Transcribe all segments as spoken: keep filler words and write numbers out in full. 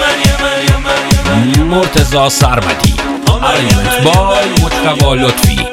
مرتضی سرمدی Arrangement by مجتبی لطفی.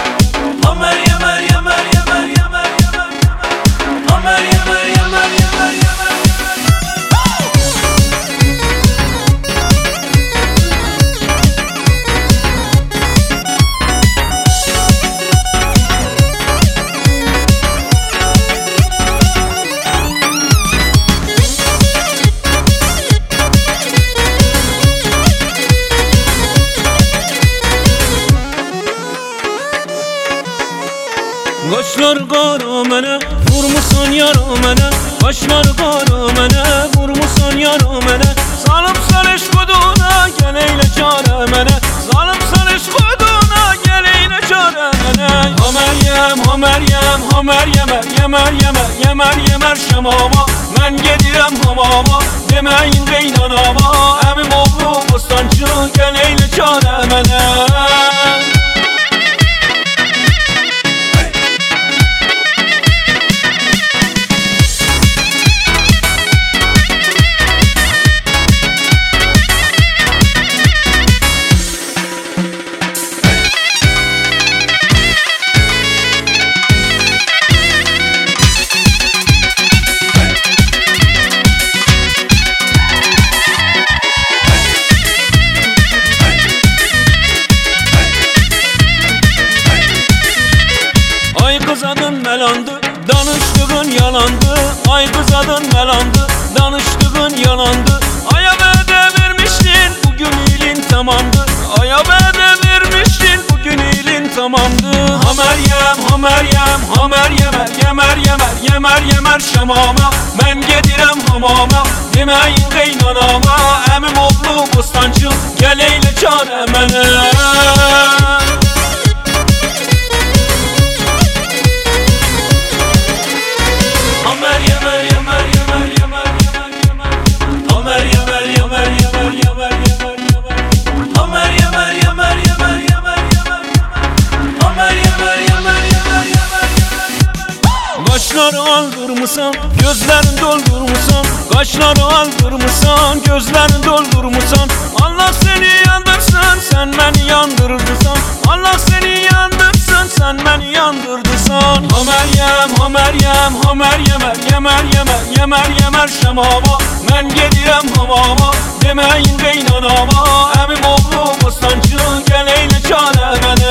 Qaşlar qara mənə, vurmusan yara mənə. Qaşlar qara mənə, vurmusan yara mənə. Zalimsan eşq oduna, gəl eylə çarə mənə. Zalimsan eşq oduna, gəl eylə çarə mənə. Ha Məryəm, ha Məryəm, ha Məryəmə, yəmər, yəmər, yəmər, yəmər şəmama. Mən gedirəm hamama, deməyin qeynanama. Əmim oğlu bostancı, gəl eylə çarə mənə. Kız adın melandı, danıştığın yalandı. Ay kız adın melandı, danıştığın yalandı. Aya vədə vermiştin, bugün ilin tamamdı. Aya vədə vermiştin, bugün ilin tamamdı. Ha Məryəm, ha Məryəm, ha Məryəmər, yəmər, yəmər, yəmər, yəmər şəmama. Mən gedirəm hamama, deməyin qeynanama. Əmim oğlu bostancı, gəl eylə çarə mənə. Qaşları aldırmısan, gözlerini doldurmuşsan. Qaşları aldırmısan, gözlerini doldurmuşsan. Allah seni yandırsın, sen beni yandırırsan. Allah seni yandırsın, sen beni yandırırsan. Ha Məryəm, ha Məryəm, ha Məryəmər, yəmər, yəmər, yəmər, yəmər şəmama. Mən gedirəm hamama, deməyin qeynanama. Əmim oğlu bostancı, gəl eylə çarə mənə.